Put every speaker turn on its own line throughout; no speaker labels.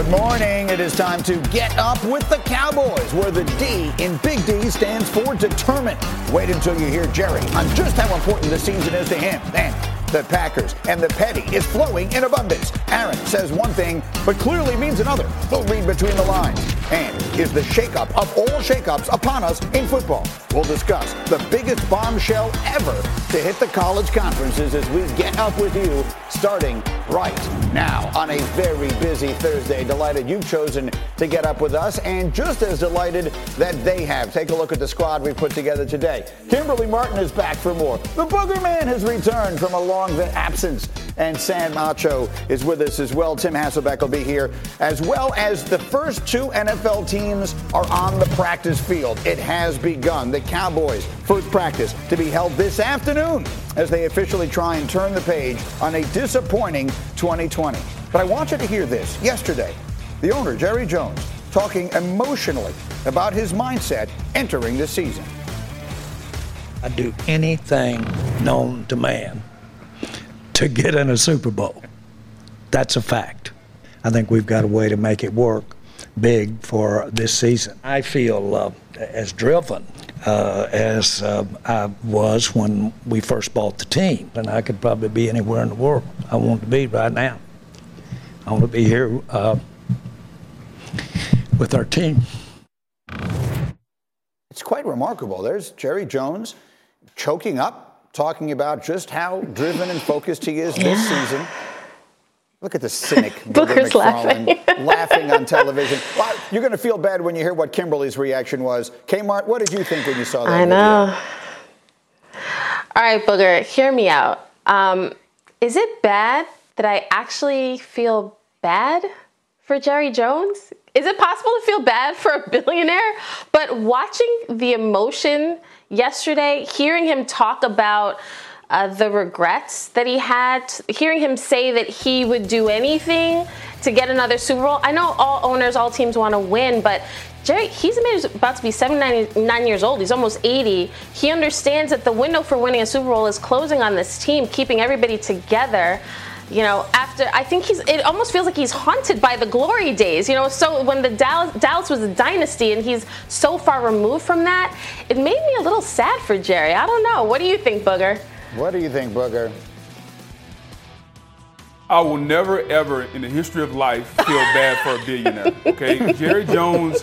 morning. It is time to get up with the Cowboys, where the D in Big D stands for determined. Wait until you hear Jerry on just how important the season is to him and the Packers. And the petty is flowing in abundance. Aaron says one thing, but clearly means another. We'll read between the lines. And is the shakeup of all shakeups upon us in football? We'll discuss the biggest bombshell ever to hit the college conferences as we get up with you starting right now on a very busy Thursday. Delighted you've chosen to get up with us, and just as delighted that they have. Take a look at the squad we put together today. Kimberly Martin is back for more. The Booger Man has returned from a long absence, and San Macho is with us as well. Tim Hasselbeck will be here, as well as the first two NFL teams are on the practice field. It has begun. The Cowboys' first practice to be held this afternoon as they officially try and turn the page on a disappointing 2020. But I want you to hear this. Yesterday, the owner, Jerry Jones, talking emotionally about his mindset entering the season.
I'd do anything known to man to get in a Super Bowl. That's a fact. I think we've got a way to make it work big for this season. I feel as driven as I was when we first bought the team, and I could probably be anywhere in the world I want to be right now. I want to be here with our team.
It's quite remarkable. There's Jerry Jones choking up, talking about just how driven and focused he is this season. Look at the cynic,
Booger's
laughing on television. Well, you're going to feel bad when you hear what Kimberly's reaction was. Kmart, what did you think when you saw that
I know.
video?
All right, Booger, hear me out. Is it bad that I actually feel bad for Jerry Jones? Is it possible to feel bad for a billionaire? But watching the emotion yesterday, hearing him talk about the regrets that he had, hearing him say that he would do anything to get another Super Bowl. I know all owners, all teams want to win, but Jerry, he's about to be 79 years old. He's almost 80. He understands that the window for winning a Super Bowl is closing on this team, keeping everybody together. You know, I think it almost feels like he's haunted by the glory days. You know, so when the Dallas was a dynasty and he's so far removed from that, it made me a little sad for Jerry. I don't know. What do you think, Booger?
What do you think, Booger?
I will never, ever in the history of life feel bad for a billionaire, okay? Jerry Jones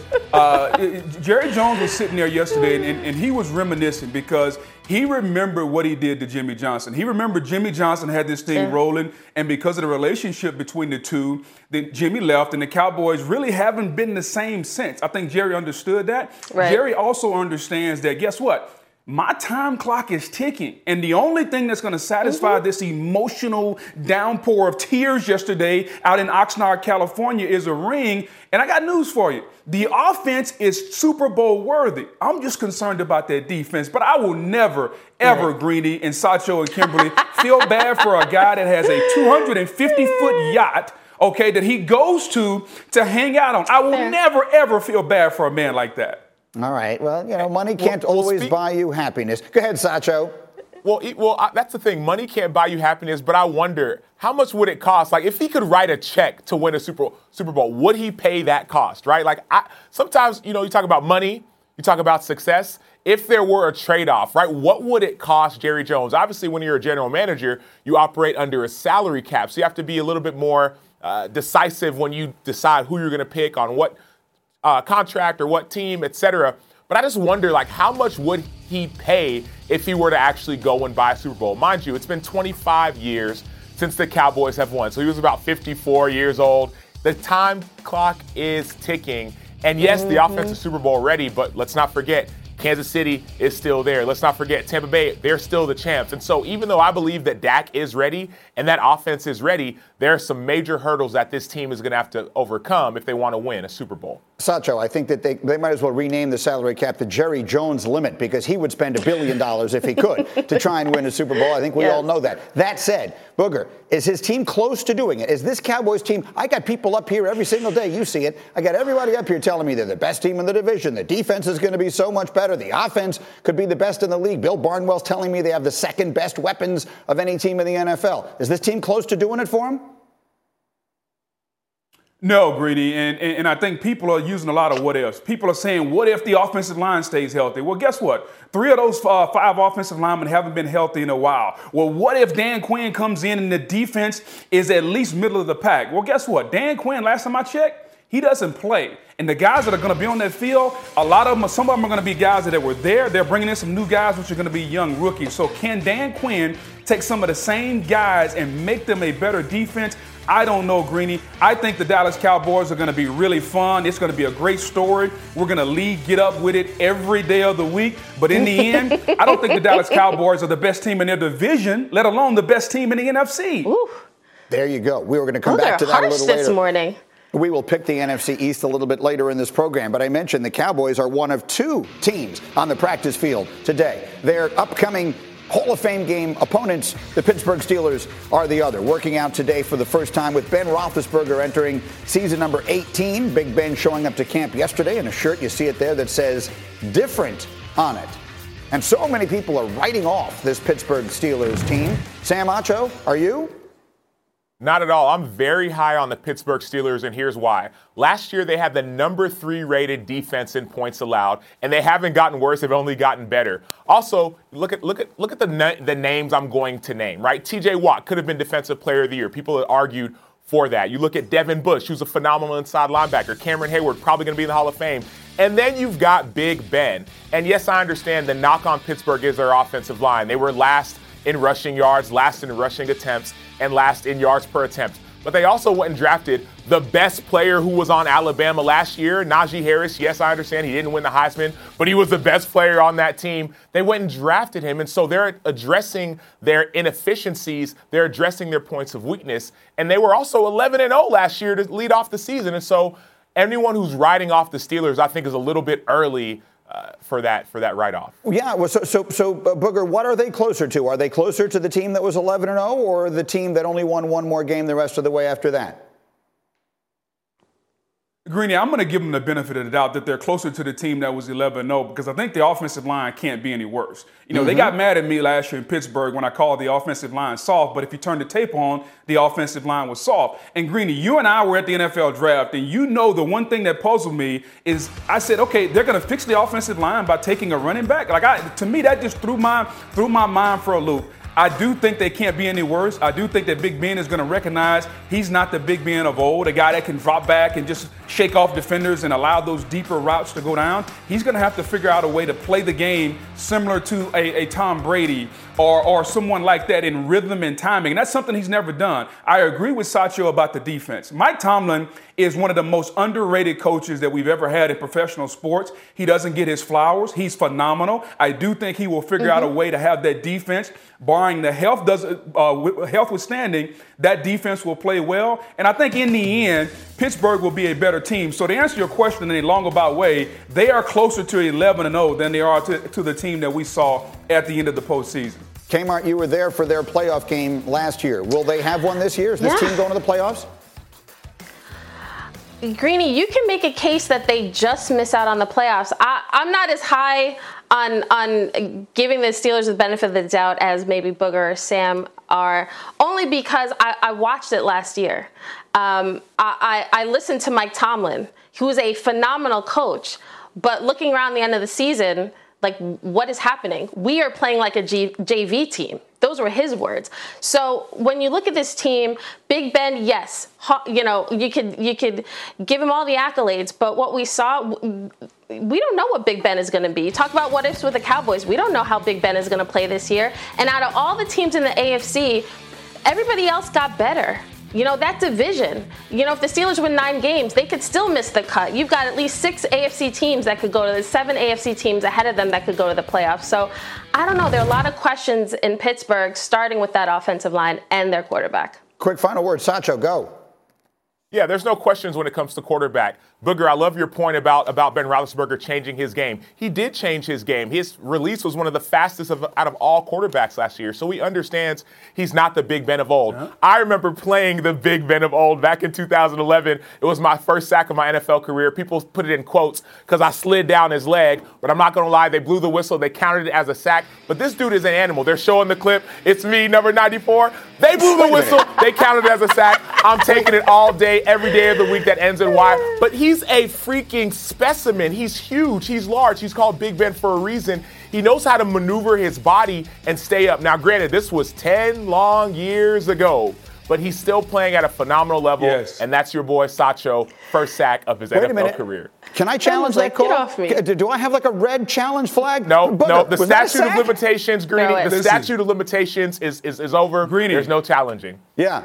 was sitting there yesterday and he was reminiscing because he remembered what he did to Jimmy Johnson. He remembered Jimmy Johnson had this thing rolling, and because of the relationship between the two, then Jimmy left, and the Cowboys really haven't been the same since. I think Jerry understood that. Right. Jerry also understands that, guess what? My time clock is ticking, and the only thing that's going to satisfy this emotional downpour of tears yesterday out in Oxnard, California is a ring. And I got news for you. The offense is Super Bowl worthy. I'm just concerned about that defense, but I will never, ever, Greeny and Sacho and Kimberly, feel bad for a guy that has a 250-foot yacht, okay, that he goes to hang out on. I will never, ever feel bad for a man like that.
All right. Well, you know, money can't always buy you happiness. Go ahead, Sacho.
Well, that's the thing. Money can't buy you happiness, but I wonder, how much would it cost? Like, if he could write a check to win a Super Bowl, would he pay that cost, right? Like, sometimes, you know, you talk about money, you talk about success. If there were a trade-off, right, what would it cost Jerry Jones? Obviously, when you're a general manager, you operate under a salary cap, so you have to be a little bit more decisive when you decide who you're going to pick on what contract or what team, et cetera. But I just wonder, like, how much would he pay if he were to actually go and buy a Super Bowl? Mind you, it's been 25 years since the Cowboys have won. So he was about 54 years old. The time clock is ticking. And yes, the offense is Super Bowl ready, but let's not forget, Kansas City is still there. Let's not forget Tampa Bay, they're still the champs. And so even though I believe that Dak is ready and that offense is ready, there are some major hurdles that this team is going to have to overcome if they want to win a Super Bowl.
Sacho, I think that they might as well rename the salary cap the Jerry Jones limit, because he would spend $1 billion if he could to try and win a Super Bowl. I think we all know that. That said, Booger, is his team close to doing it? Is this Cowboys team? I got people up here every single day. You see it. I got everybody up here telling me they're the best team in the division. The defense is going to be so much better. The offense could be the best in the league. Bill Barnwell's telling me they have the second best weapons of any team in the NFL. Is this team close to doing it for him?
No, Greedy, and I think people are using a lot of what ifs. People are saying, what if the offensive line stays healthy? Well, guess what? 3 of those 5 offensive linemen haven't been healthy in a while. Well, what if Dan Quinn comes in and the defense is at least middle of the pack? Well, guess what? Dan Quinn, last time I checked, he doesn't play. And the guys that are going to be on that field, some of them are going to be guys that were there. They're bringing in some new guys, which are going to be young rookies. So can Dan Quinn take some of the same guys and make them a better defense? I don't know, Greeny. I think the Dallas Cowboys are going to be really fun. It's going to be a great story. We're going to get up with it every day of the week. But in the end, I don't think the Dallas Cowboys are the best team in their division, let alone the best team in the NFC.
Ooh.
There you go. We were going to come back to that a little later.
This morning.
We will pick the NFC East a little bit later in this program, but I mentioned the Cowboys are one of 2 teams on the practice field today. Their upcoming Hall of Fame game opponents, the Pittsburgh Steelers, are the other. Working out today for the first time with Ben Roethlisberger entering season number 18. Big Ben showing up to camp yesterday in a shirt, you see it there, that says different on it. And so many people are writing off this Pittsburgh Steelers team. Sam Acho, are you?
Not at all. I'm very high on the Pittsburgh Steelers, and here's why. Last year, they had the number 3 rated defense in points allowed, and they haven't gotten worse. They've only gotten better. Also, look at the names I'm going to name, right? T.J. Watt could have been Defensive Player of the Year. People have argued for that. You look at Devin Bush, who's a phenomenal inside linebacker. Cameron Hayward, probably going to be in the Hall of Fame. And then you've got Big Ben. And yes, I understand the knock on Pittsburgh is their offensive line. They were last in rushing yards, last in rushing attempts, and last in yards per attempt. But they also went and drafted the best player who was on Alabama last year, Najee Harris. Yes, I understand he didn't win the Heisman, but he was the best player on that team. They went and drafted him, and so they're addressing their inefficiencies. They're addressing their points of weakness. And they were also 11-0 last year to lead off the season. And so anyone who's riding off the Steelers, I think, is a little bit early for that write-off.
Yeah, well, so Booger, what are they closer to? Are they closer to the team that was 11-0 or the team that only won one more game the rest of the way after that?
Greeny, I'm going to give them the benefit of the doubt that they're closer to the team that was 11-0 because I think the offensive line can't be any worse. You know, they got mad at me last year in Pittsburgh when I called the offensive line soft, but if you turn the tape on, the offensive line was soft. And Greeny, you and I were at the NFL draft, and you know the one thing that puzzled me is I said, okay, they're going to fix the offensive line by taking a running back. To me, that just threw my mind for a loop. I do think they can't be any worse. I do think that Big Ben is going to recognize he's not the Big Ben of old, a guy that can drop back and just shake off defenders and allow those deeper routes to go down. He's going to have to figure out a way to play the game similar to a Tom Brady or someone like that in rhythm and timing. And that's something he's never done. I agree with Sacho about the defense. Mike Tomlin is one of the most underrated coaches that we've ever had in professional sports. He doesn't get his flowers. He's phenomenal. I do think he will figure out a way to have that defense, barring the health withstanding, that defense will play well. And I think in the end, Pittsburgh will be a better team. So to answer your question in a long-about way, they are closer to 11-0 than they are to the team that we saw at the end of the postseason.
Kmart, you were there for their playoff game last year. Will they have one this year? Is this team going to the playoffs?
Greeny, you can make a case that they just miss out on the playoffs. I'm not as high on giving the Steelers the benefit of the doubt as maybe Booger or Sam are, only because I watched it last year. I listened to Mike Tomlin, who's a phenomenal coach, but looking around the end of the season, like, what is happening? We are playing like a JV team. Those were his words. So when you look at this team, Big Ben, yes, you know, you could give him all the accolades, but what we saw, we don't know what Big Ben is going to be. Talk about what ifs with the Cowboys. We don't know how Big Ben is going to play this year. And out of all the teams in the AFC, everybody else got better. You know, that division, you know, if the Steelers win 9 games, they could still miss the cut. You've got at least 6 AFC teams that could go to the 7 AFC teams ahead of them that could go to the playoffs. So I don't know. There are a lot of questions in Pittsburgh, starting with that offensive line and their quarterback.
Quick final word, Sacho, go.
Yeah, there's no questions when it comes to quarterback. Booger, I love your point about Ben Roethlisberger changing his game. He did change his game. His release was one of the fastest out of all quarterbacks last year, so he understands he's not the Big Ben of old. Uh-huh. I remember playing the Big Ben of old back in 2011. It was my first sack of my NFL career. People put it in quotes because I slid down his leg, but I'm not going to lie. They blew the whistle. They counted it as a sack, but this dude is an animal. They're showing the clip. It's me, number 94. They blew the whistle. They counted it as a sack. I'm taking it all day, every day of the week that ends in Y. But he's a freaking specimen. He's huge. He's large. He's called Big Ben for a reason. He knows how to maneuver his body and stay up. Now, granted, this was 10 long years ago, but he's still playing at a phenomenal level.
Yes.
And that's your boy, Sacho, first sack of his NFL career.
Can I challenge that call?
Get off me.
Do I have like a red challenge flag?
No. The
Was that a
statute of
sack?
limitations, Greeny,
No,
the statute of limitations is over.
Greeny.
There's no challenging.
Yeah.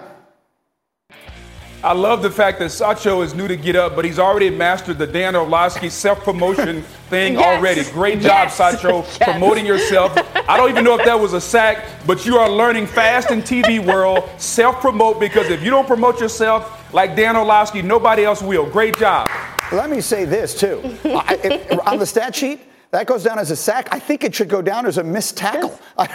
I love the fact that Sacho is new to Get Up, but he's already mastered the Dan Orlovsky self-promotion thing
Yes.
already. Great job,
Yes.
Sacho,
Yes.
promoting yourself. I don't even know if that was a sack, but you are learning fast in TV world. Self-promote, because if you don't promote yourself like Dan Orlovsky, nobody else will. Great job.
Let me say this, too. On the stat sheet, that goes down as a sack. I think it should go down as a missed tackle.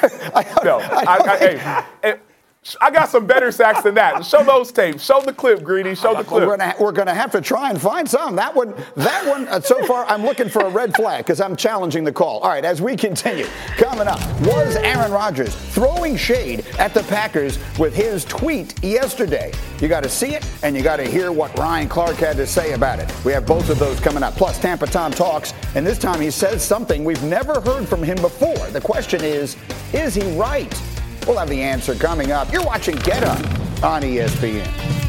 I got some better sacks than that. Show those tapes. Show the clip, Greeny. Show the clip.
We're gonna have to try and find some. That one. So far, I'm looking for a red flag because I'm challenging the call. All right, as we continue, coming up, was Aaron Rodgers throwing shade at the Packers with his tweet yesterday? You got to see it, and you got to hear what Ryan Clark had to say about it. We have both of those coming up. Plus, Tampa Tom talks, and this time he says something we've never heard from him before. The question is he right? We'll have the answer coming up. You're watching Get Up on ESPN.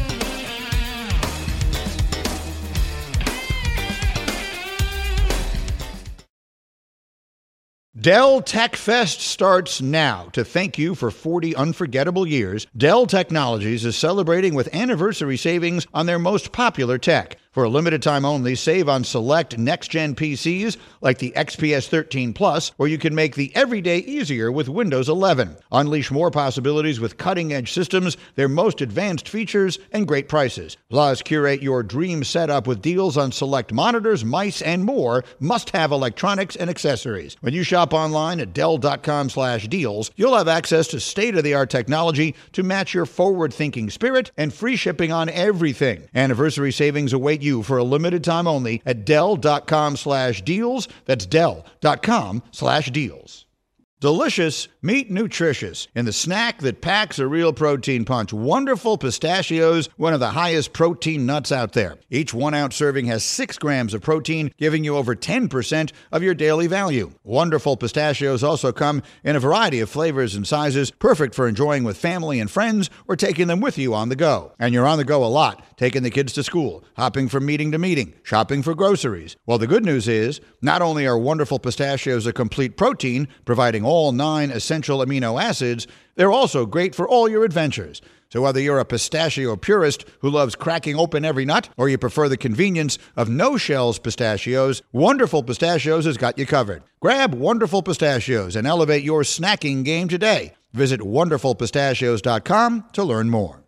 Dell Tech Fest starts now. To thank you for 40 unforgettable years, Dell Technologies is celebrating with anniversary savings on their most popular tech. For a limited time only, save on select next-gen PCs like the XPS 13 Plus, where you can make the everyday easier with Windows 11. Unleash more possibilities with cutting-edge systems, their most advanced features, and great prices. Plus, curate your dream setup with deals on select monitors, mice, and more must-have electronics and accessories. When you shop online at Dell.com/deals, you'll have access to state-of-the-art technology to match your forward-thinking spirit and free shipping on everything. Anniversary savings await you for a limited time only at Dell.com/deals. That's Dell.com/deals. Delicious, meet nutritious. In the snack that packs a real protein punch, Wonderful Pistachios, one of the highest protein nuts out there. Each 1 ounce serving has 6 grams of protein, giving you over 10% of your daily value. Wonderful Pistachios also come in a variety of flavors and sizes, perfect for enjoying with family and friends or taking them with you on the go. And you're on the go a lot, taking the kids to school, hopping from meeting to meeting, shopping for groceries. Well, the good news is, not only are Wonderful Pistachios a complete protein, providing all 9 essential amino acids, they're also great for all your adventures. So whether you're a pistachio purist who loves cracking open every nut, or you prefer the convenience of no-shells pistachios, Wonderful Pistachios has got you covered. Grab Wonderful Pistachios and elevate your snacking game today. Visit wonderfulpistachios.com to learn more.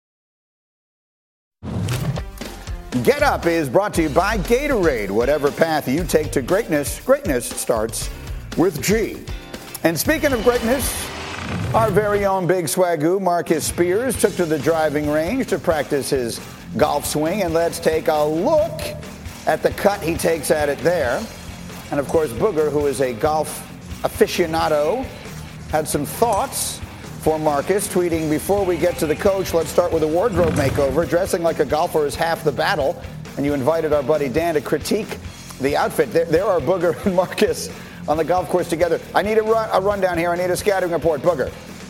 Get Up is brought to you by Gatorade. Whatever path you take to greatness, greatness starts with G. And speaking of greatness, our very own big swagoo, Marcus Spears, took to the driving range to practice his golf swing. And let's take a look at the cut he takes at it there. And of course, Booger, who is a golf aficionado, had some thoughts for Marcus, tweeting, "Before we get to the coach, let's start with a wardrobe makeover. Dressing like a golfer is half the battle." And you invited our buddy Dan to critique the outfit. There are Booger and Marcus on the golf course together. I need a rundown here. I need a scouting report. Booger.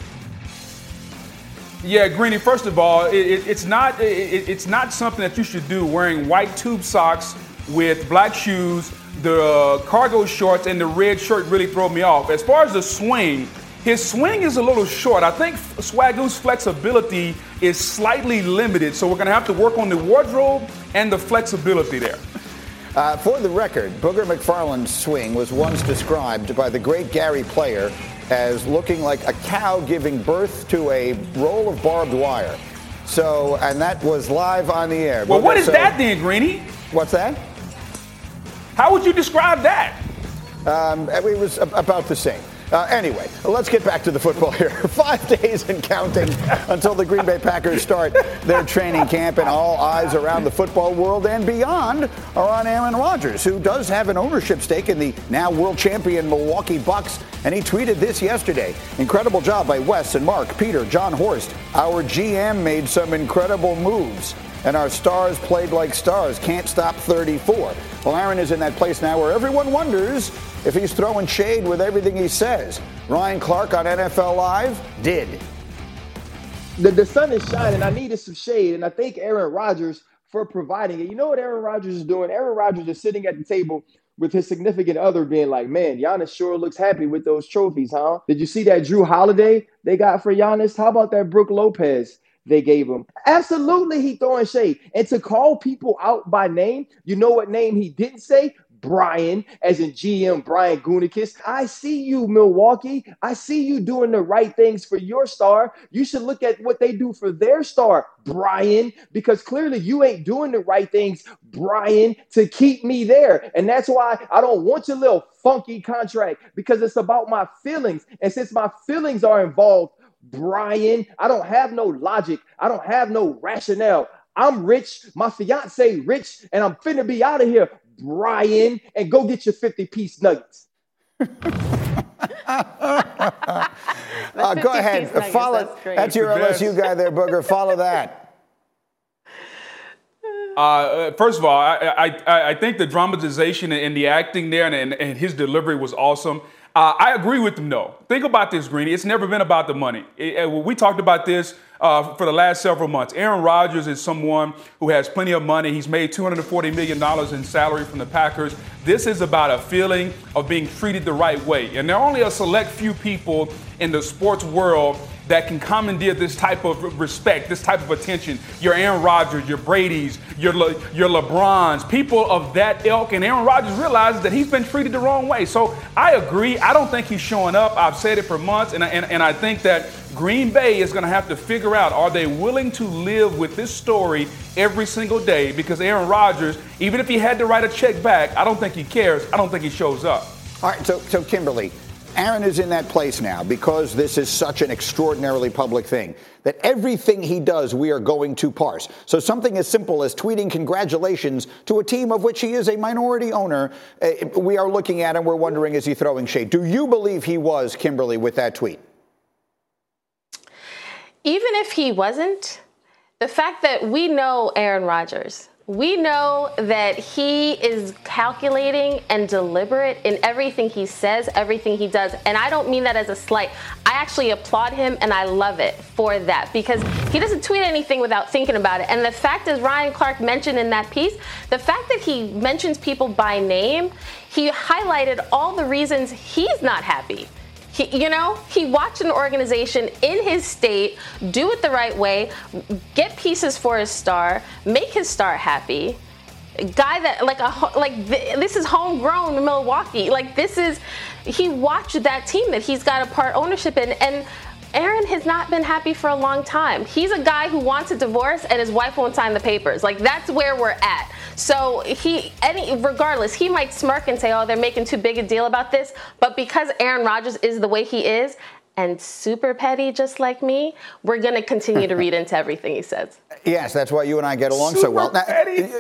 Yeah, Greeny, first of all, it's not something that you should do, wearing white tube socks with black shoes. The cargo shorts and the red shirt really throw me off. As far as the swing, his swing is a little short. I think Swagoo's flexibility is slightly limited, so we're going to have to work on the wardrobe and the flexibility there.
For the record, Booger McFarland's swing was once described by the great Gary Player as looking like a cow giving birth to a roll of barbed wire. So, and that was live on the air.
Well, what is that then, Greeny?
What's that?
How would you describe that?
It was about the same. Anyway, let's get back to the football here. 5 days and counting until the Green Bay Packers start their training camp, and all eyes around the football world and beyond are on Aaron Rodgers, who does have an ownership stake in the now world champion Milwaukee Bucks, and he tweeted this yesterday. "Incredible job by Wes and Mark, Peter, John Horst. Our GM made some incredible moves. and our stars played like stars. Can't stop 34. Well, Aaron is in that place now where everyone wonders if he's throwing shade with everything he says. Ryan Clark on NFL Live did.
The sun is shining. I needed some shade, and I thank Aaron Rodgers for providing it. You know what Aaron Rodgers is doing? Aaron Rodgers is sitting at the table with his significant other being like, man, Giannis sure looks happy with those trophies, huh? Did you see that Drew Holiday they got for Giannis? How about that Brook Lopez they gave him? Absolutely, he throwing shade. And to call people out by name, you know what name he didn't say? Brian, as in GM Brian Gutekunst. I see you, Milwaukee. I see you doing the right things for your star. You should look at what they do for their star, Brian, because clearly you ain't doing the right things, Brian, to keep me there. And that's why I don't want your little funky contract, because it's about my feelings. And since my feelings are involved, Brian, I don't have no logic. I don't have no rationale. I'm rich, my fiance rich, and I'm finna be out of here, Brian, and go get your 50-piece nuggets.
Go ahead. Follow. That's your LSU guy there, Booger. Follow that.
First of all, I think the dramatization and the acting there and his delivery was awesome. I agree with him, though. Think about this, Greeny. It's never been about the money. We talked about this for the last several months. Aaron Rodgers is someone who has plenty of money. He's made $240 million in salary from the Packers. This is about a feeling of being treated the right way. And there are only a select few people in the sports world that can commandeer this type of respect, this type of attention. Your Aaron Rodgers, your Brady's, your LeBrons, people of that ilk. And Aaron Rodgers realizes that he's been treated the wrong way. So I agree. I don't think he's showing up. I've said it for months. And I think that Green Bay is going to have to figure out, are they willing to live with this story every single day? Because Aaron Rodgers, even if he had to write a check back, I don't think he cares. I don't think he shows up.
All right, so Kimberly, Aaron is in that place now because this is such an extraordinarily public thing that everything he does, we are going to parse. So something as simple as tweeting congratulations to a team of which he is a minority owner, we are looking at and we're wondering, is he throwing shade? Do you believe he was, Kimberly, with that tweet?
Even if he wasn't, the fact that we know Aaron Rodgers, we know that he is calculating and deliberate in everything he says, everything he does. And I don't mean that as a slight. I actually applaud him and I love it for that, because he doesn't tweet anything without thinking about it. And the fact, as Ryan Clark mentioned in that piece, the fact that he mentions people by name, he highlighted all the reasons he's not happy. He watched an organization in his state do it the right way, get pieces for his star, make his star happy. A guy that this is homegrown Milwaukee. He watched that team that he's got a part ownership in, and Aaron has not been happy for a long time. He's a guy who wants a divorce and his wife won't sign the papers. That's where we're at. So regardless, he might smirk and say, oh, they're making too big a deal about this. But because Aaron Rodgers is the way he is and super petty just like me, we're going to continue to read into everything he says.
Yes, that's why you and I get along so well. Now,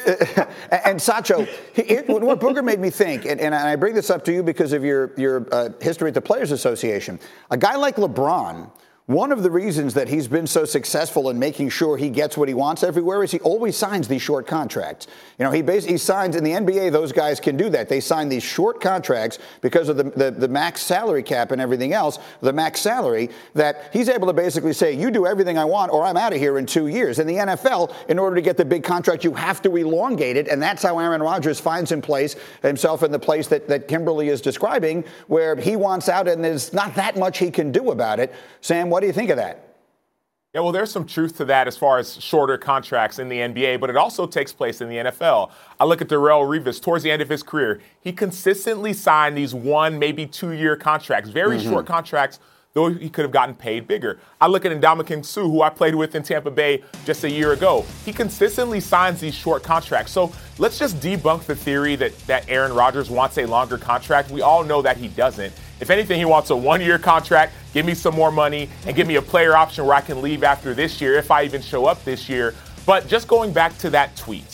and Sacho, what Booger made me think, and I bring this up to you because of your history at the Players Association, a guy like LeBron, one of the reasons that he's been so successful in making sure he gets what he wants everywhere is he always signs these short contracts. He signs in the NBA. Those guys can do that. They sign these short contracts because of the max salary cap and everything else, the max salary, that he's able to basically say, you do everything I want or I'm out of here in 2 years. In the NFL, in order to get the big contract, you have to elongate it. And that's how Aaron Rodgers finds himself in the place that Kimberly is describing, where he wants out and there's not that much he can do about it. Sam, what do you think of that?
Yeah, well, there's some truth to that as far as shorter contracts in the NBA, but it also takes place in the NFL. I look at Darrelle Revis towards the end of his career. He consistently signed these 1, maybe 2-year contracts, very short contracts, though he could have gotten paid bigger. I look at Ndamukong Suh, who I played with in Tampa Bay just a year ago. He consistently signs these short contracts. So let's just debunk the theory that Aaron Rodgers wants a longer contract. We all know that he doesn't. If anything, he wants a 1-year contract, give me some more money, and give me a player option where I can leave after this year if I even show up this year. But just going back to that tweet,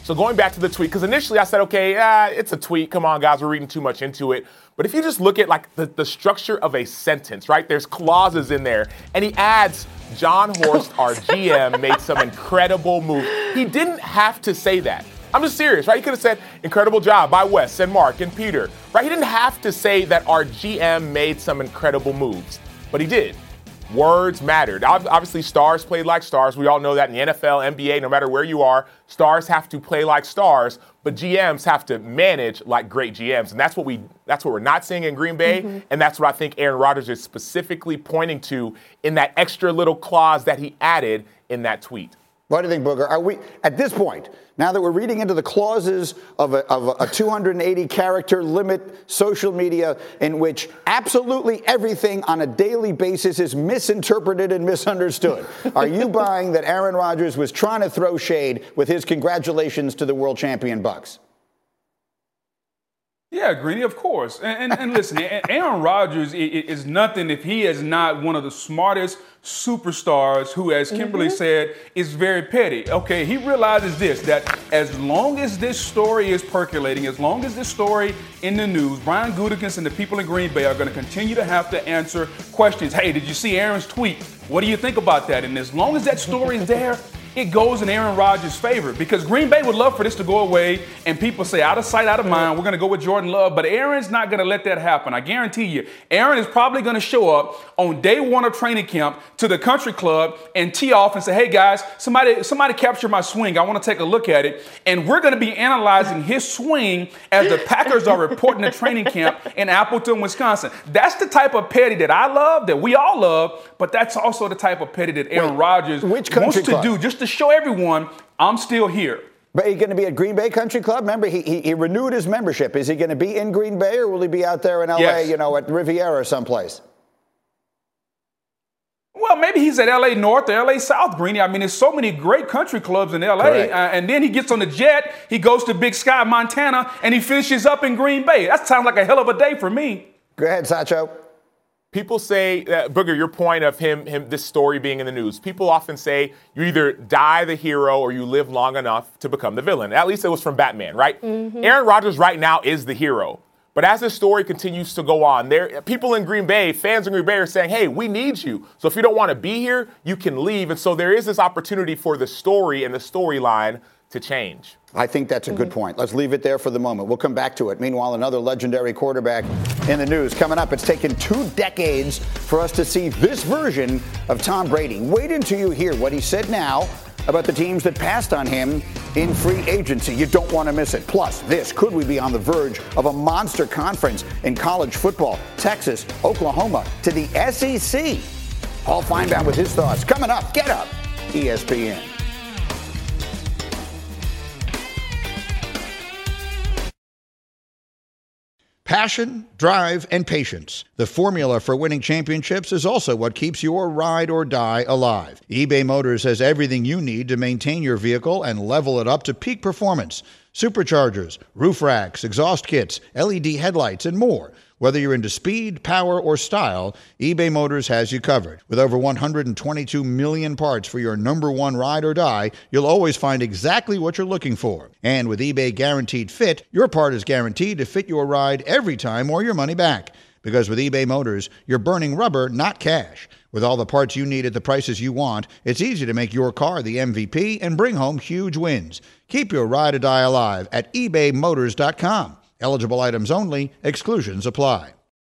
So going back to the tweet, because initially I said, okay, it's a tweet. Come on, guys, we're reading too much into it. But if you just look at like the structure of a sentence, right? There's clauses in there. And he adds, John Horst, our GM, made some incredible moves. He didn't have to say that. I'm just serious, right? He could have said, incredible job by Wes and Mark and Peter, right? He didn't have to say that our GM made some incredible moves, but he did. Words mattered. Obviously, stars played like stars. We all know that in the NFL, NBA, no matter where you are, stars have to play like stars, but GMs have to manage like great GMs. And that's what we're not seeing in Green Bay, and that's what I think Aaron Rodgers is specifically pointing to in that extra little clause that he added in that tweet.
What do you think, Booger? Are we, at this point, now that we're reading into the clauses of a 280-character limit social media in which absolutely everything on a daily basis is misinterpreted and misunderstood, are you buying that Aaron Rodgers was trying to throw shade with his congratulations to the world champion Bucs?
Yeah, Greeny, of course. And listen, Aaron Rodgers is nothing if he is not one of the smartest superstars who, as Kimberly said, is very petty. Okay, he realizes this, that as long as this story is percolating, as long as this story in the news, Brian Gutekunst and the people in Green Bay are going to continue to have to answer questions. Hey, did you see Aaron's tweet? What do you think about that? And as long as that story is there, it goes in Aaron Rodgers' favor, because Green Bay would love for this to go away and people say out of sight, out of mind, we're going to go with Jordan Love, but Aaron's not going to let that happen. I guarantee you, Aaron is probably going to show up on day one of training camp to the country club and tee off and say, hey guys, somebody capture my swing. I want to take a look at it. And we're going to be analyzing his swing as the Packers are reporting to training camp in Appleton, Wisconsin. That's the type of petty that I love, that we all love, but that's also the type of petty that Aaron Rodgers wants to do just to show everyone I'm still here.
But he's going to be at Green Bay Country Club? Remember, he renewed his membership. Is he going to be in Green Bay, or will he be out there in L.A., at Riviera or someplace?
Well, maybe he's at L.A. North or L.A. South, Greeny. I mean, there's so many great country clubs in L.A. And then he gets on the jet, he goes to Big Sky, Montana, and he finishes up in Green Bay. That sounds like a hell of a day for me.
Go ahead, Sacho.
People say, Booger, your point of him, this story being in the news, people often say you either die the hero or you live long enough to become the villain. At least it was from Batman, right? Aaron Rodgers right now is the hero. But as this story continues to go on, people in Green Bay, fans in Green Bay are saying, hey, we need you. So if you don't want to be here, you can leave. And so there is this opportunity for the story and the storyline to change.
I think that's a good point. Let's leave it there for the moment. We'll come back to it. Meanwhile, another legendary quarterback in the news. Coming up, it's taken 2 decades for us to see this version of Tom Brady. Wait until you hear what he said now about the teams that passed on him in free agency. You don't want to miss it. Plus, could we be on the verge of a monster conference in college football? Texas, Oklahoma, to the SEC. Paul Feinbaum with his thoughts. Coming up, Get Up, ESPN.
Passion, drive, and patience. The formula for winning championships is also what keeps your ride or die alive. eBay Motors has everything you need to maintain your vehicle and level it up to peak performance. Superchargers, roof racks, exhaust kits, LED headlights, and more. Whether you're into speed, power, or style, eBay Motors has you covered. With over 122 million parts for your number one ride or die, you'll always find exactly what you're looking for. And with eBay Guaranteed Fit, your part is guaranteed to fit your ride every time or your money back. Because with eBay Motors, you're burning rubber, not cash. With all the parts you need at the prices you want, it's easy to make your car the MVP and bring home huge wins. Keep your ride or die alive at ebaymotors.com. Eligible items only. Exclusions apply.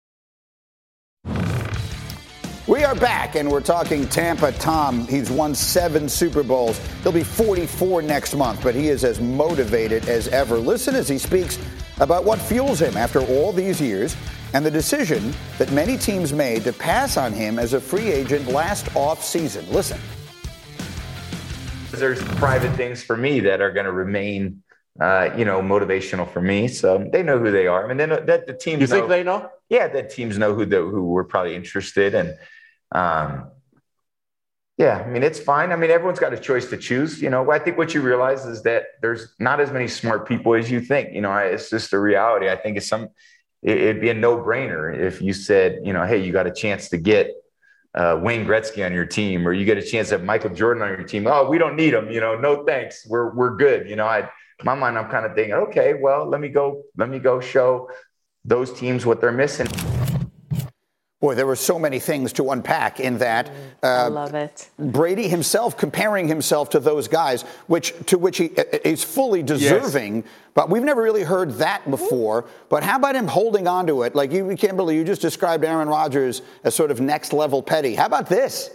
We are back, and we're talking Tampa Tom. He's won 7 Super Bowls. He'll be 44 next month, but he is as motivated as ever. Listen as he speaks about what fuels him after all these years and the decision that many teams made to pass on him as a free agent last offseason. Listen.
There's private things for me that are going to remain motivational for me. So they know who they are. I mean, that the teams.
You think they know?
Yeah, the teams know who we're probably interested in. I mean, it's fine. I mean, everyone's got a choice to choose. I think what you realize is that there's not as many smart people as you think. It's just a reality. I think it'd be a no-brainer if you said, hey, you got a chance to get Wayne Gretzky on your team, or you get a chance to have Michael Jordan on your team. Oh, we don't need him. No thanks. We're good. In my mind, I'm kind of thinking, okay, well, let me go show those teams what they're missing.
Boy, there were so many things to unpack in that.
I love it.
Brady himself comparing himself to those guys, to which he is fully deserving. Yes. But we've never really heard that before. But how about him holding on to it? Like, you can't believe you just described Aaron Rodgers as sort of next level petty. How about this?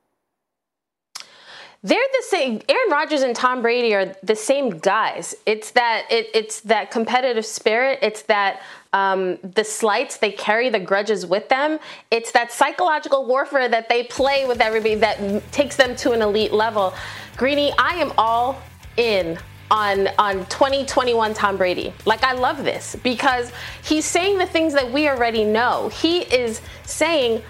They're the same. Aaron Rodgers and Tom Brady are the same guys. It's that competitive spirit. It's that the slights, they carry the grudges with them. It's that psychological warfare that they play with everybody that takes them to an elite level. Greeny, I am all in on 2021 Tom Brady. Like, I love this because he's saying the things that we already know. He is saying,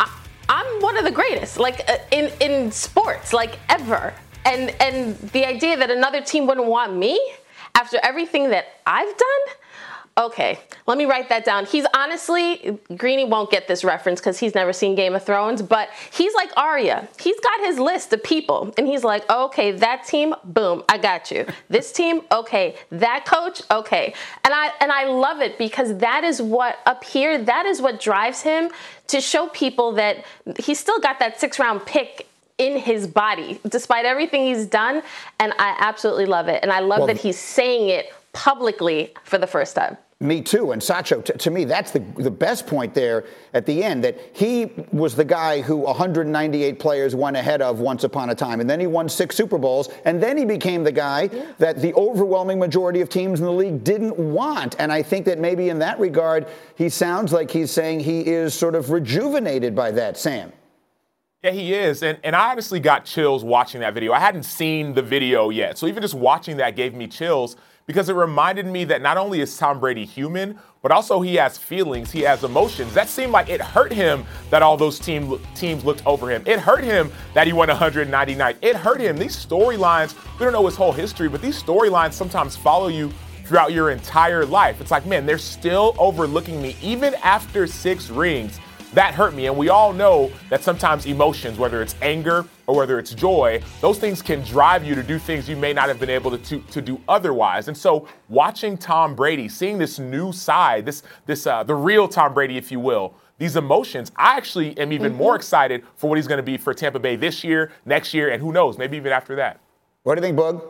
I'm one of the greatest, like in sports, like ever. And the idea that another team wouldn't want me after everything that I've done? Okay, let me write that down. He's honestly, Greeny won't get this reference because he's never seen Game of Thrones, but he's like Arya. He's got his list of people, and he's like, okay, that team, boom, I got you. This team, okay. That coach, okay. And I love it because that is what, up here, that is what drives him to show people that he's still got that 6th-round pick in his body, despite everything he's done, and I absolutely love it. And I love that he's saying it publicly for the first time.
Me too. And Sacho, to me, that's the best point there at the end, that he was the guy who 198 players went ahead of once upon a time. And then he won 6 Super Bowls. And then he became the guy that the overwhelming majority of teams in the league didn't want. And I think that maybe in that regard, he sounds like he's saying he is sort of rejuvenated by that, Sam.
Yeah, he is. And I honestly got chills watching that video. I hadn't seen the video yet. So even just watching that gave me chills, because it reminded me that not only is Tom Brady human, but also he has feelings, he has emotions. That seemed like it hurt him that all those teams looked over him. It hurt him that he won 199. It hurt him. These storylines, we don't know his whole history, but these storylines sometimes follow you throughout your entire life. It's like, man, they're still overlooking me even after 6 rings. That hurt me. And we all know that sometimes emotions, whether it's anger or whether it's joy, those things can drive you to do things you may not have been able to do otherwise. And so watching Tom Brady, seeing this new side, the real Tom Brady, if you will, these emotions, I actually am even more excited for what he's going to be for Tampa Bay this year, next year, and who knows, maybe even after that.
What do you think, Bug?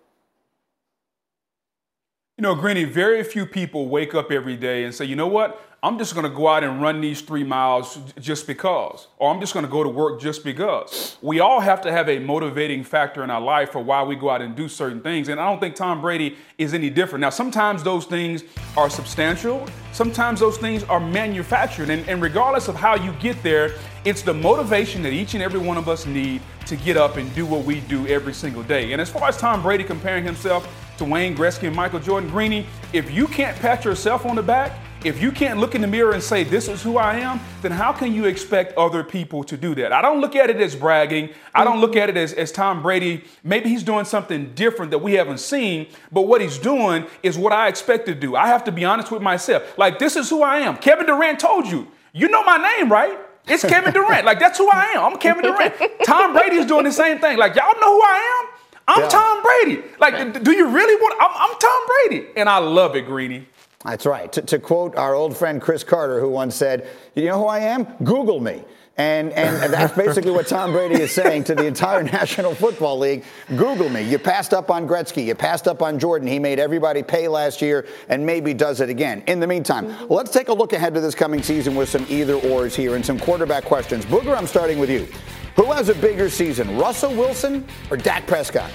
Greeny, very few people wake up every day and say, you know what? I'm just going to go out and run these 3 miles just because, or I'm just going to go to work just because. We all have to have a motivating factor in our life for why we go out and do certain things. And I don't think Tom Brady is any different. Now, sometimes those things are substantial. Sometimes those things are manufactured. And regardless of how you get there, it's the motivation that each and every one of us need to get up and do what we do every single day. And as far as Tom Brady comparing himself to Wayne Gretzky and Michael Jordan, Greeny, if you can't pat yourself on the back, if you can't look in the mirror and say, this is who I am, then how can you expect other people to do that? I don't look at it as bragging. I don't look at it as Tom Brady. Maybe he's doing something different that we haven't seen, but what he's doing is what I expect to do. I have to be honest with myself. Like, this is who I am. Kevin Durant told you. You know my name, right? It's Kevin Durant. Like, that's who I am. I'm Kevin Durant. Tom Brady is doing the same thing. Like, y'all know who I am? I'm Tom Brady. Like, do you really want? I'm Tom Brady. And I love it, Greeny.
That's right. To quote our old friend Chris Carter, who once said, you know who I am? Google me. And that's basically what Tom Brady is saying to the entire National Football League. Google me. You passed up on Gretzky. You passed up on Jordan. He made everybody pay last year and maybe does it again. In the meantime, let's take a look ahead to this coming season with some either-ors here and some quarterback questions. Booger, I'm starting with you. Who has a bigger season, Russell Wilson or Dak Prescott?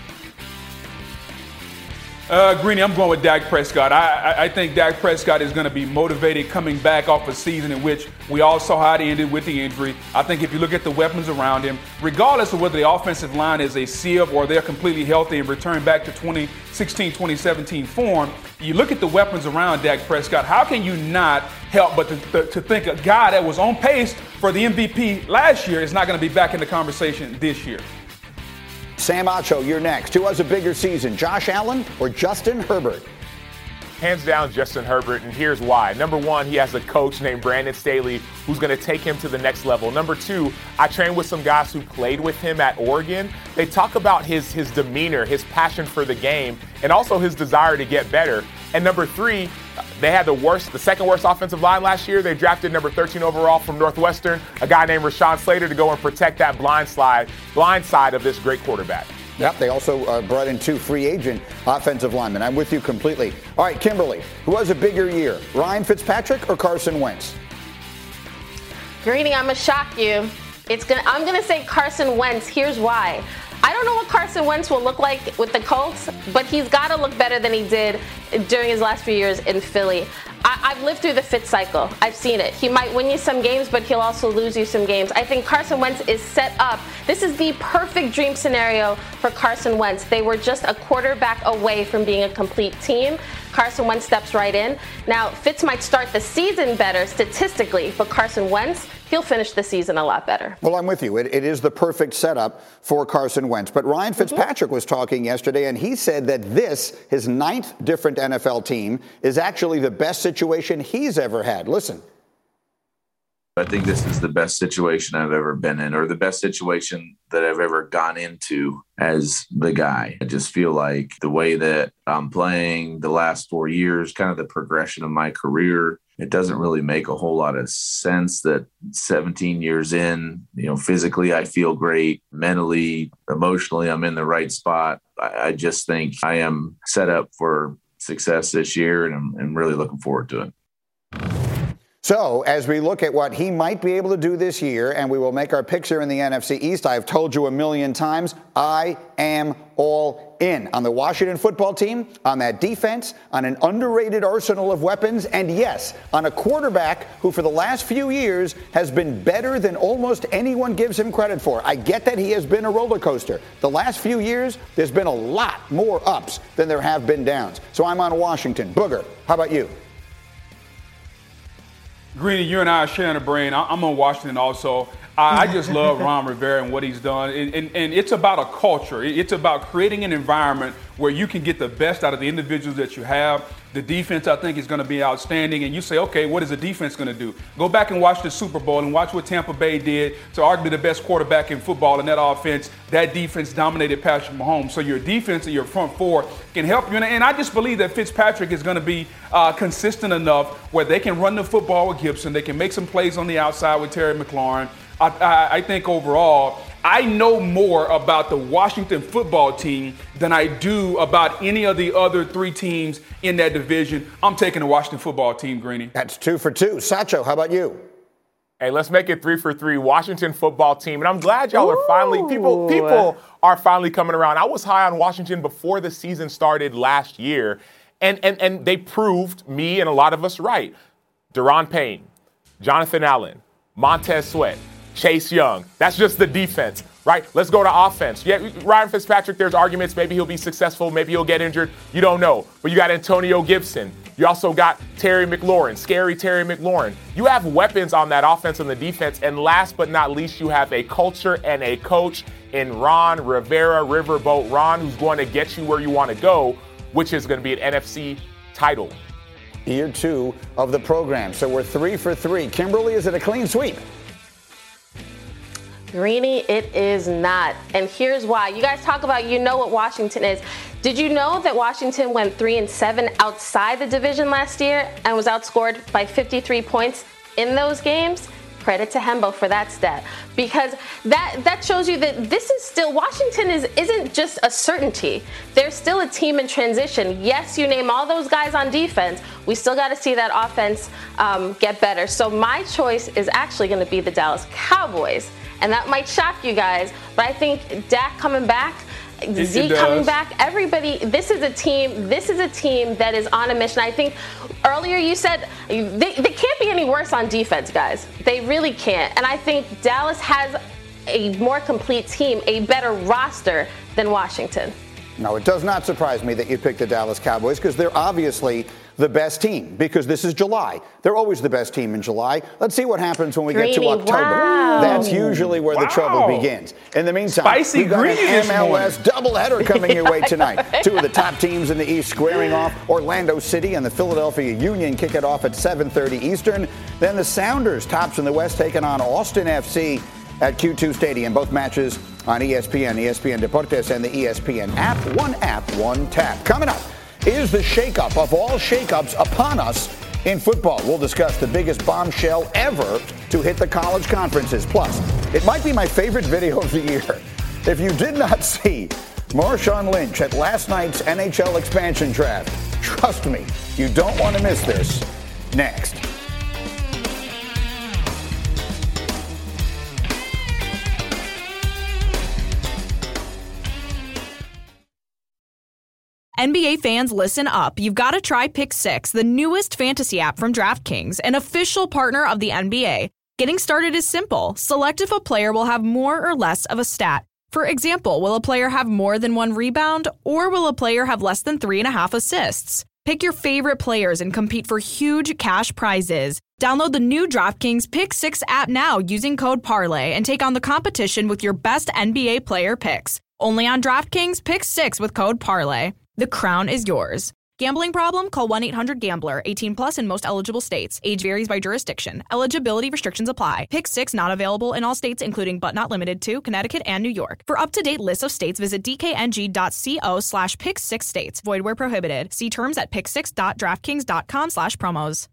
Greeny, I'm going with Dak Prescott. I think Dak Prescott is going to be motivated coming back off a season in which we all saw how it ended with the injury. I think if you look at the weapons around him, regardless of whether the offensive line is a sieve or they're completely healthy and return back to 2016, 2017 form, you look at the weapons around Dak Prescott, how can you not help but to think a guy that was on pace for the MVP last year is not going to be back in the conversation this year?
Sam Acho, you're next. Who has a bigger season, Josh Allen or Justin Herbert?
hands down Justin Herbert, and here's why. Number one, he has a coach named Brandon Staley who's going to take him to the next level. Number two, I trained with some guys who played with him at Oregon. They talk about his demeanor, his passion for the game, and also his desire to get better. And number three, they had the second worst offensive line last year. They drafted number 13 overall from Northwestern, a guy named Rashawn Slater, to go and protect that blind side of this great quarterback.
Yep, they also brought in 2 free agent offensive linemen. I'm with you completely. All right, Kimberly, who has a bigger year, Ryan Fitzpatrick or Carson Wentz?
Greeny, I'm going to shock you. I'm going to say Carson Wentz. Here's why. I don't know what Carson Wentz will look like with the Colts, but he's got to look better than he did during his last few years in Philly. I've lived through the Fitz cycle. I've seen it. He might win you some games, but he'll also lose you some games. I think Carson Wentz is set up. This is the perfect dream scenario for Carson Wentz. They were just a quarterback away from being a complete team. Carson Wentz steps right in. Now, Fitz might start the season better statistically, but Carson Wentz, he'll finish the season a lot better.
Well, I'm with you. It is the perfect setup for Carson Wentz. But Ryan Fitzpatrick was talking yesterday, and he said that this, his 9th different NFL team, is actually the best situation he's ever had. Listen.
I think this is the best situation I've ever been in, or the best situation that I've ever gone into as the guy. I just feel like the way that I'm playing the last 4 years, kind of the progression of my career, it doesn't really make a whole lot of sense that 17 years in, physically I feel great, mentally, emotionally, I'm in the right spot. I just think I am set up for success this year, and I'm really looking forward to it.
So as we look at what he might be able to do this year, and we will make our picks here in the NFC East, I've told you a million times, I am all in on the Washington football team, on that defense, on an underrated arsenal of weapons, and yes, on a quarterback who for the last few years has been better than almost anyone gives him credit for. I get that he has been a roller coaster. The last few years, there's been a lot more ups than there have been downs. So I'm on Washington. Booger, how about you?
Greeny, you and I are sharing a brain. I'm on Washington also. I just love Ron Rivera and what he's done. And it's about a culture. It's about creating an environment where you can get the best out of the individuals that you have. The defense, I think, is going to be outstanding. And you say, okay, what is the defense going to do? Go back and watch the Super Bowl and watch what Tampa Bay did to arguably the best quarterback in football in that offense. That defense dominated Patrick Mahomes. So your defense and your front four can help you. And I just believe that Fitzpatrick is going to be consistent enough where they can run the football with Gibson. They can make some plays on the outside with Terry McLaurin. I think overall, I know more about the Washington football team than I do about any of the other 3 teams in that division. I'm taking the Washington football team, Greeny.
That's 2 for 2. Sacho, how about you?
Hey, let's make it 3 for 3. Washington football team. And I'm glad y'all are finally, people are finally coming around. I was high on Washington before the season started last year. And they proved me and a lot of us right. Daron Payne, Jonathan Allen, Montez Sweat, Chase Young. That's just the defense, right? Let's go to offense. Yeah, Ryan Fitzpatrick, there's arguments. Maybe he'll be successful. Maybe he'll get injured. You don't know. But you got Antonio Gibson. You also got Terry McLaurin, scary Terry McLaurin. You have weapons on that offense and the defense. And last but not least, you have a culture and a coach in Ron Rivera, Riverboat Ron, who's going to get you where you want to go, which is going to be an NFC title.
Year 2 of the program. So we're 3 for 3. Kimberly, is it a clean sweep?
Greeny, it is not. And here's why. You guys talk about what Washington is. Did you know that Washington went 3-7 outside the division last year and was outscored by 53 points in those games? Credit to Hembo for that stat, because that shows you that this is still, Washington isn't just a certainty. They're still a team in transition. Yes, you name all those guys on defense. We still got to see that offense get better. So my choice is actually going to be the Dallas Cowboys. And that might shock you guys, but I think Dak coming back, Zeke coming back, everybody, this is a team that is on a mission. I think earlier you said they can't be any worse on defense, guys. They really can't. And I think Dallas has a more complete team, a better roster than Washington.
No, it does not surprise me that you picked the Dallas Cowboys, because they're obviously the best team, because this is July. They're always the best team in July. Let's see what happens when we get to October.
Wow.
That's usually where the trouble begins. In the meantime,
Spicy
we've got an
greeny this
MLS doubleheader coming your way tonight. Two of the top teams in the East squaring off. Orlando City and the Philadelphia Union kick it off at 7:30 Eastern. Then the Sounders, tops in the West, taking on Austin FC at Q2 Stadium. Both matches on ESPN, ESPN Deportes, and the ESPN app. One app, one tap. Coming up is the shakeup of all shakeups upon us in football. We'll discuss the biggest bombshell ever to hit the college conferences. Plus, it might be my favorite video of the year. If you did not see Marshawn Lynch at last night's NHL expansion draft, trust me, you don't want to miss this. Next.
NBA fans, listen up. You've got to try Pick 6, the newest fantasy app from DraftKings, an official partner of the NBA. Getting started is simple. Select if a player will have more or less of a stat. For example, will a player have more than 1 rebound, or will a player have less than 3.5 assists? Pick your favorite players and compete for huge cash prizes. Download the new DraftKings Pick 6 app now using code PARLAY and take on the competition with your best NBA player picks. Only on DraftKings Pick 6 with code PARLAY. The crown is yours. Gambling problem? Call 1-800-GAMBLER. 18 plus in most eligible states. Age varies by jurisdiction. Eligibility restrictions apply. Pick 6 not available in all states, including but not limited to Connecticut and New York. For up-to-date lists of states, visit dkng.co/pick6states. Void where prohibited. See terms at pick6.draftkings.com/promos.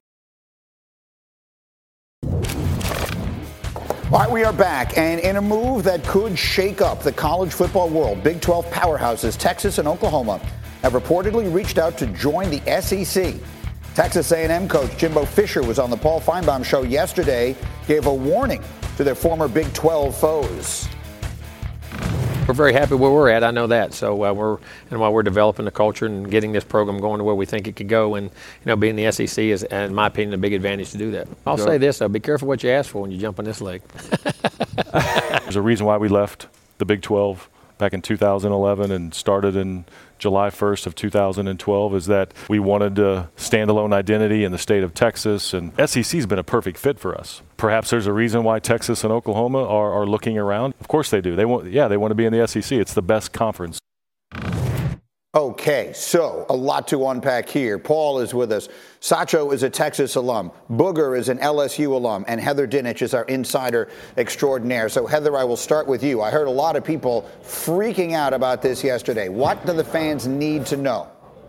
All right, we are back, and in a move that could shake up the college football world, Big 12 powerhouses Texas and Oklahoma have reportedly reached out to join the SEC. Texas A&M coach Jimbo Fisher was on the Paul Feinbaum show yesterday, gave a warning to their former Big 12 foes.
We're very happy where we're at. I know that. So while we're developing the culture and getting this program going to where we think it could go, and being the SEC is, in my opinion, a big advantage to do that. I'll say this though: be careful what you ask for when you jump on this leg.
There's a reason why we left the Big 12 back in 2011 and started in July 1st of 2012 is that we wanted a standalone identity in the state of Texas, and SEC's been a perfect fit for us. Perhaps there's a reason why Texas and Oklahoma are looking around. Of course they do. They want to be in the SEC. It's the best conference.
Okay, so a lot to unpack here. Paul is with us. Sacho is a Texas alum. Booger is an LSU alum. And Heather Dinich is our insider extraordinaire. So, Heather, I will start with you. I heard a lot of people freaking out about this yesterday. What do the fans need to know?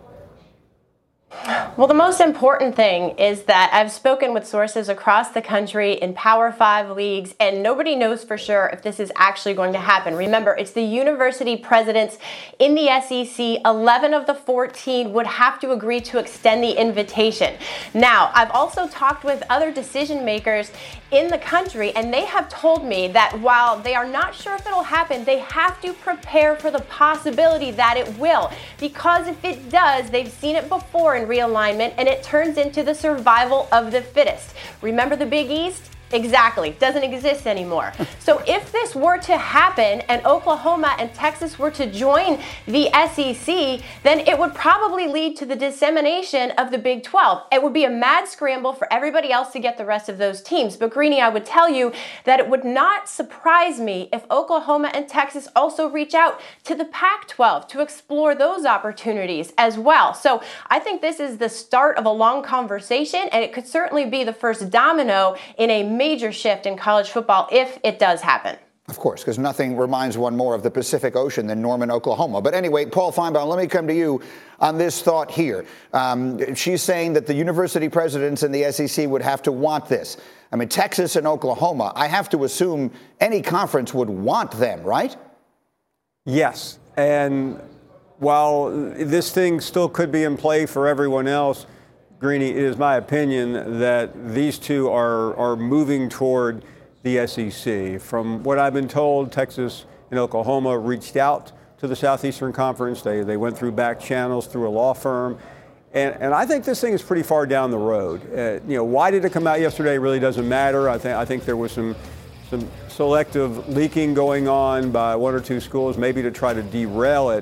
Well, the most important thing is that I've spoken with sources across the country in Power 5 leagues, and nobody knows for sure if this is actually going to happen. Remember, it's the university presidents in the SEC. 11 of the 14 would have to agree to extend the invitation. Now, I've also talked with other decision makers in the country, and they have told me that while they are not sure if it'll happen, they have to prepare for the possibility that it will. Because if it does, they've seen it before in realignment, and it turns into the survival of the fittest. Remember the Big East? Exactly. Doesn't exist anymore. So if this were to happen and Oklahoma and Texas were to join the SEC, then it would probably lead to the dissemination of the Big 12. It would be a mad scramble for everybody else to get the rest of those teams. But Greeny, I would tell you that it would not surprise me if Oklahoma and Texas also reach out to the Pac-12 to explore those opportunities as well. So I think this is the start of a long conversation, and it could certainly be the first domino in a major shift in college football if it does happen.
Of course, because nothing reminds one more of the Pacific Ocean than Norman, Oklahoma. But anyway, Paul Feinbaum, let me come to you on this thought here. She's saying that the university presidents in the SEC would have to want this. I mean, Texas and Oklahoma, I have to assume any conference would want them, right?
Yes. And while this thing still could be in play for everyone else, Greeny, it is my opinion that these two are moving toward the SEC. From what I've been told, Texas and Oklahoma reached out to the Southeastern Conference. They went through back channels through a law firm. And I think this thing is pretty far down the road. Why did it come out yesterday really doesn't matter. I think there was some selective leaking going on by one or two schools, maybe to try to derail it.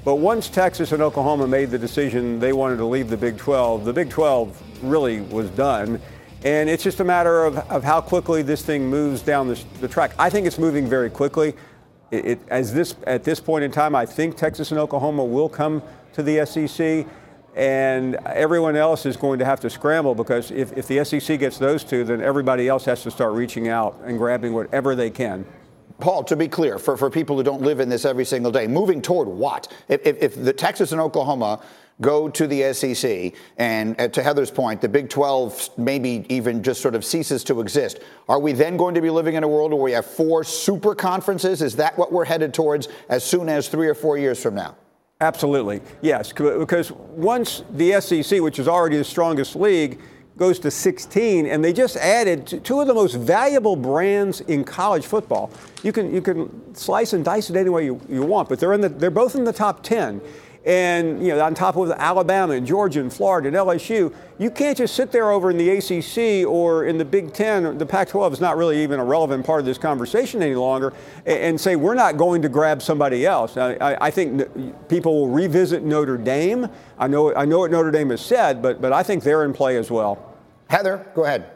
But once Texas and Oklahoma made the decision they wanted to leave the Big 12, the Big 12 really was done. And it's just a matter of how quickly this thing moves down the track. I think it's moving very quickly. At this point in time, I think Texas and Oklahoma will come to the SEC. And everyone else is going to have to scramble, because if the SEC gets those two, then everybody else has to start reaching out and grabbing whatever they can.
Paul, to be clear, for people who don't live in this every single day, moving toward what? If the Texas and Oklahoma go to the SEC, and to Heather's point, the Big 12 maybe even just sort of ceases to exist, are we then going to be living in a world where we have 4 super conferences? Is that what we're headed towards as soon as 3 or 4 years from now?
Absolutely, yes, because once the SEC, which is already the strongest league, goes to 16, and they just added 2 of the most valuable brands in college football. You can slice and dice it any way you want, but they're both in the top 10. And on top of Alabama and Georgia and Florida and LSU, you can't just sit there over in the ACC or in the Big Ten. The Pac-12 is not really even a relevant part of this conversation any longer, and say we're not going to grab somebody else. I think people will revisit Notre Dame. I know what Notre Dame has said, but I think they're in play as well.
Heather, go ahead.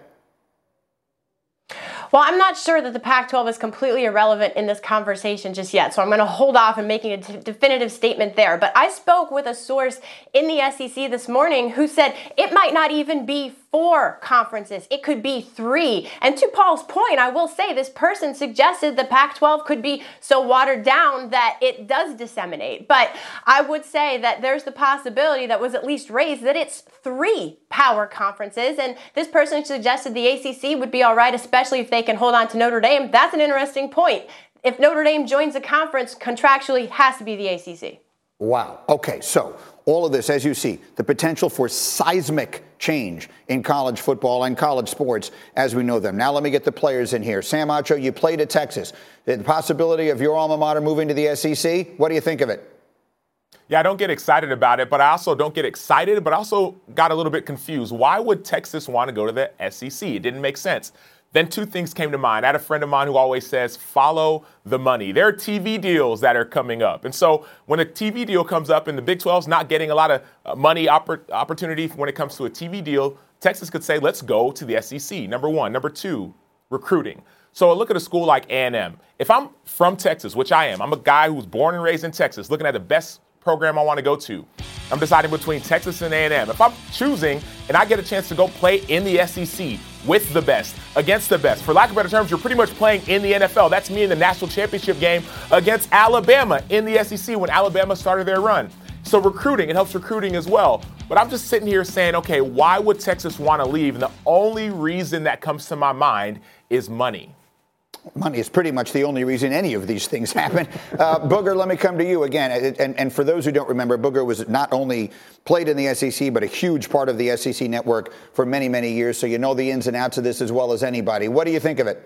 Well, I'm not sure that the Pac-12 is completely irrelevant in this conversation just yet, so I'm going to hold off on making a definitive statement there. But I spoke with a source in the SEC this morning who said it might not even be 4 conferences. It could be 3. And to Paul's point, I will say this person suggested the Pac-12 could be so watered down that it does disseminate. But I would say that there's the possibility that was at least raised that it's 3 power conferences. And this person suggested the ACC would be all right, especially if they can hold on to Notre Dame. That's an interesting point. If Notre Dame joins the conference, contractually has to be the ACC.
Wow. Okay, so all of this, as you see, the potential for seismic change in college football and college sports as we know them. Now let me get the players in here. Sam Acho, you played at Texas. The possibility of your alma mater moving to the SEC, what do you think of it?
Yeah, I don't get excited about it, but I also don't get excited, but also got a little bit confused. Why would Texas want to go to the SEC? It didn't make sense. Then 2 things came to mind. I had a friend of mine who always says, follow the money. There are TV deals that are coming up. And so when a TV deal comes up and the Big 12 is not getting a lot of money opportunity when it comes to a TV deal, Texas could say, let's go to the SEC, number 1. Number 2, recruiting. So look at a school like A&M. If I'm from Texas, which I am, I'm a guy who was born and raised in Texas, looking at the best program I want to go to. I'm deciding between Texas and A&M. If I'm choosing and I get a chance to go play in the SEC with the best, against the best, for lack of better terms, you're pretty much playing in the NFL. That's me in the national championship game against Alabama in the SEC when Alabama started their run. So recruiting, it helps recruiting as well. But I'm just sitting here saying, okay, why would Texas want to leave? And the only reason that comes to my mind is money.
Money is pretty much the only reason any of these things happen. Booger, let me come to you again. And for those who don't remember, Booger was not only played in the SEC, but a huge part of the SEC network for many, many years. So you know the ins and outs of this as well as anybody. What do you think of it?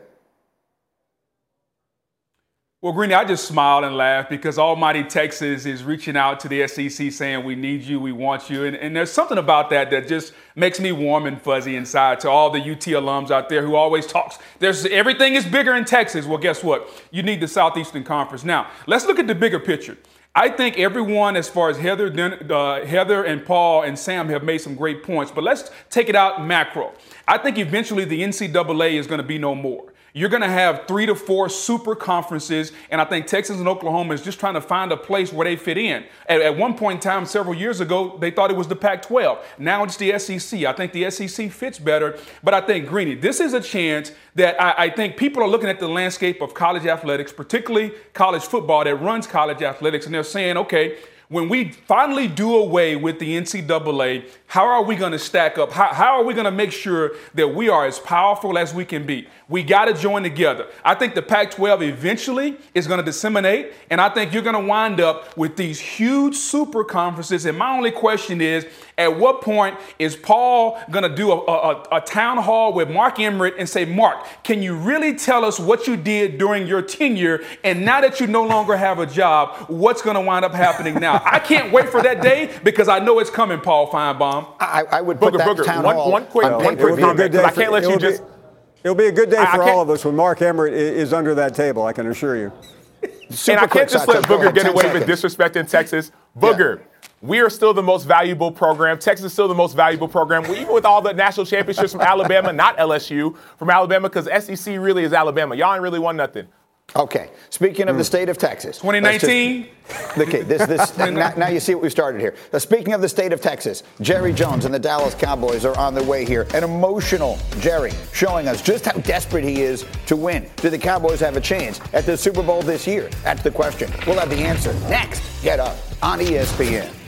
Well, Greeny, I just smile and laugh because almighty Texas is reaching out to the SEC saying, we need you, we want you. And there's something about that just makes me warm and fuzzy inside. To all the UT alums out there who always talks, everything is bigger in Texas. Well, guess what? You need the Southeastern Conference. Now, let's look at the bigger picture. I think everyone, as far as Heather and Paul and Sam have made some great points, but let's take it out macro. I think eventually the NCAA is going to be no more. You're going to have 3 to 4 super conferences, and I think Texas and Oklahoma is just trying to find a place where they fit in. At one point in time, several years ago, they thought it was the Pac-12. Now it's the SEC. I think the SEC fits better, but I think, Greeny, this is a chance that I think people are looking at the landscape of college athletics, particularly college football that runs college athletics, and they're saying, okay, when we finally do away with the NCAA, how are we going to stack up? How are we going to make sure that we are as powerful as we can be? We got to join together. I think the Pac-12 eventually is going to disseminate, and I think you're going to wind up with these huge super conferences. And my only question is, at what point is Paul going to do a town hall with Mark Emmert and say, Mark, can you really tell us what you did during your tenure? And now that you no longer have a job, what's going to wind up happening now? I can't wait for that day because I know it's coming, Paul Feinbaum.
I would put that town hall.
One quick comment, because I can't let you just.
It'll be a good day for all of us when Mark Emmert is under that table, I can assure you.
And I can't just let Booger get away with disrespecting Texas. Booger. Yeah. We are still the most valuable program. Texas is still the most valuable program. Even with all the national championships from Alabama, not LSU, from Alabama, because SEC really is Alabama. Y'all ain't really won nothing.
Okay. Speaking of the state of Texas.
2019.
Okay, now you see what we started here. Speaking of the state of Texas, Jerry Jones and the Dallas Cowboys are on their way here. An emotional Jerry showing us just how desperate he is to win. Do the Cowboys have a chance at the Super Bowl this year? That's the question. We'll have the answer next. Get Up on ESPN.